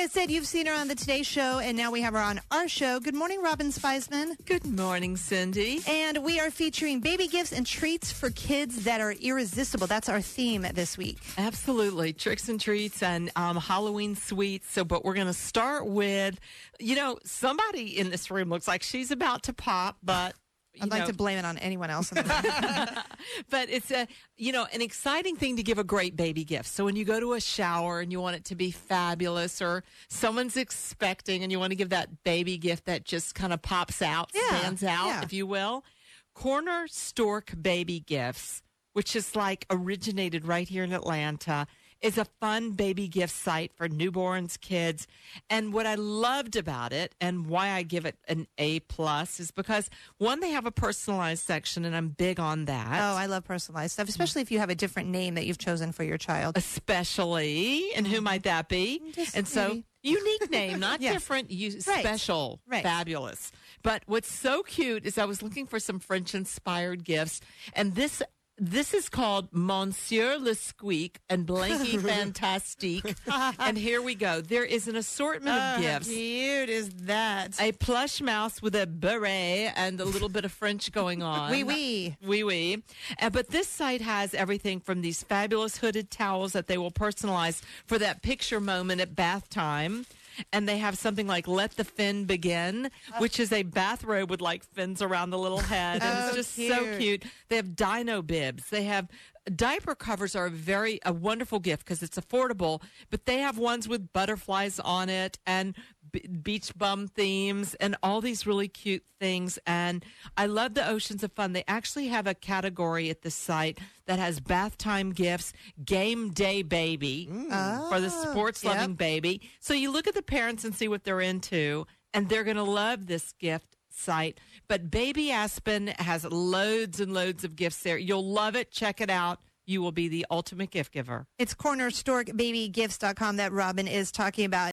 I said, you've seen her on the Today Show, and now we have her on our show. Good morning, Robin Spiesman. Good morning, Cindy. And we are featuring baby gifts and treats for kids that are irresistible. That's our theme this week. Absolutely. Tricks and treats and Halloween sweets. But we're going to start with, somebody in this room looks like she's about to pop, but... I'd like to blame it on anyone else in the room. But it's an exciting thing to give a great baby gift. So when you go to a shower and you want it to be fabulous, or someone's expecting and you want to give that baby gift that just kind of pops out, stands out, if you will. Corner Stork Baby Gifts, which is originated right here in Atlanta, is a fun baby gift site for newborns, kids. And what I loved about it and why I give it an A+ is because, one, they have a personalized section, and I'm big on that. Oh, I love personalized stuff, especially if you have a different name that you've chosen for your child. Especially, and who might that be? Unique name, not different, special, fabulous. But what's so cute is I was looking for some French-inspired gifts, and this is called Monsieur Le Squeak and Blanky Fantastique. And here we go. There is an assortment of gifts. How cute is that? A plush mouse with a beret and a little bit of French going on. Oui. But this site has everything from these fabulous hooded towels that they will personalize for that picture moment at bath time. And they have something like Let the Fin Begin, which is a bathrobe with fins around the little head. And it's just so cute. They have dino bibs. They have diaper covers are a wonderful gift because it's affordable, but they have ones with butterflies on it and beach bum themes and all these really cute things. And I love the Oceans of Fun. They actually have a category at the site that has bath time gifts, game day baby for the sports loving baby. So you look at the parents and see what they're into, and they're going to love this gift site. But Baby Aspen has loads and loads of gifts there. You'll love it. Check it out. You will be the ultimate gift giver. It's cornerstorkbabygifts.com that Robin is talking about.